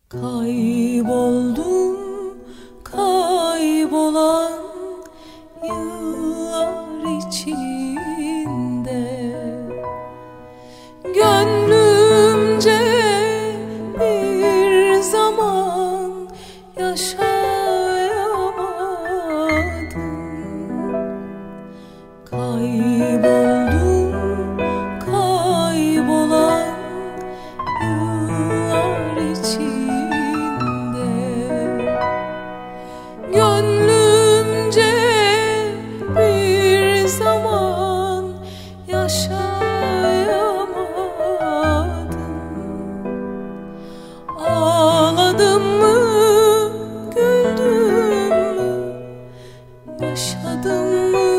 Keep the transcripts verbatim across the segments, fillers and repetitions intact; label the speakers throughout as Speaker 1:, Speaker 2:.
Speaker 1: Kayboldum, kaybolan yıllar içinde, gönlümce bir zaman yaşayamadım. Kayboldum, kaybolan yıllar içinde, gönlümce bir zaman yaşayamadım. Ağladım mı, güldüm mü, yaşadım mı,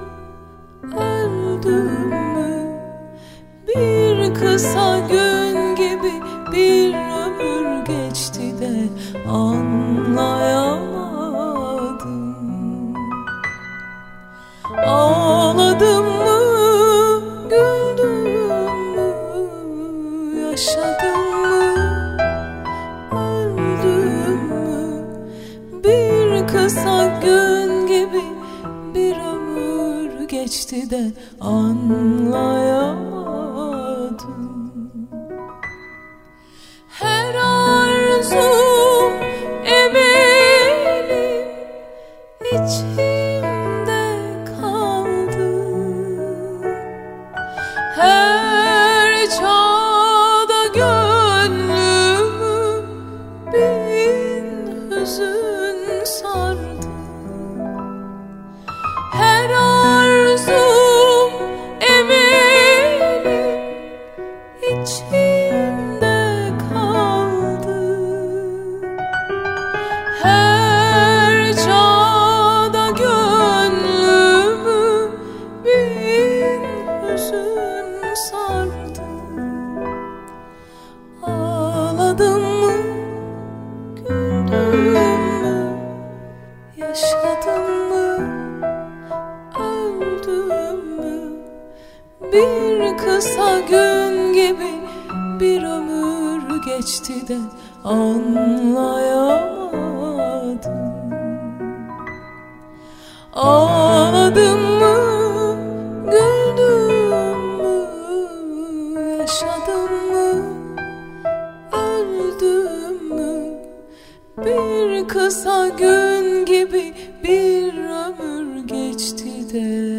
Speaker 1: öldüm mü? Bir kısa gün gibi bir ömür geçti de anlayamadım. Ağladım mı, güldüm mü, yaşadım mı, öldüm mü? Bir kısa gün gibi bir ömür geçti de anlayamadım. Her arzum, emelim içimde kaldı. Her çağda gönlümü bin hüzün sardı. Her arzum, emelim içimde kaldı. Her çağda gönlümü bin hüzün sardı. Ağladım mı, güldüm mü, yaşadım mı, öldüm mü? Bir kısa gün gibi bir ömür geçti de anlayamadım. Ağladım mı, güldüm mü, yaşadım mı, öldüm mü? Bir kısa gün gibi bir ömür geçti de